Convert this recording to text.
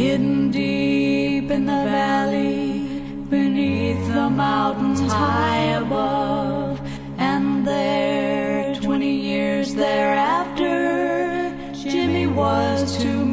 hidden deep in the valley, beneath the mountains high above. And there, 20 years thereafter, Jimmy was to